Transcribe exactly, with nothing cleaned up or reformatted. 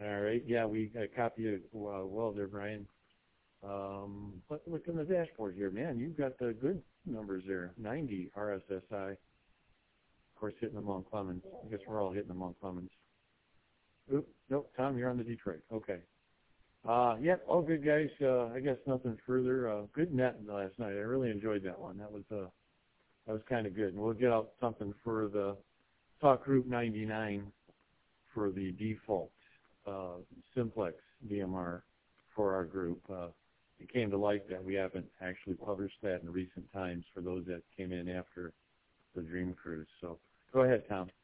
All right. Yeah, we got a copy of uh, well there, Brian. Um, but look on the dashboard here, man. You've got the good numbers there. ninety R S S I. Of course, hitting them on Clemens. I guess we're all hitting them on Clemens. Oop, nope, Tom, you're on the Detroit. Okay. Uh, yeah, all good, guys. Uh, I guess nothing further. Uh, good net last night. I really enjoyed that one. That was uh, that was kind of good. And we'll get out something for the Talk Group ninety-nine for the default uh, simplex D M R for our group. Uh, it came to light that we haven't actually published that in recent times for those that came in after the Dream Cruise. So go ahead, Tom.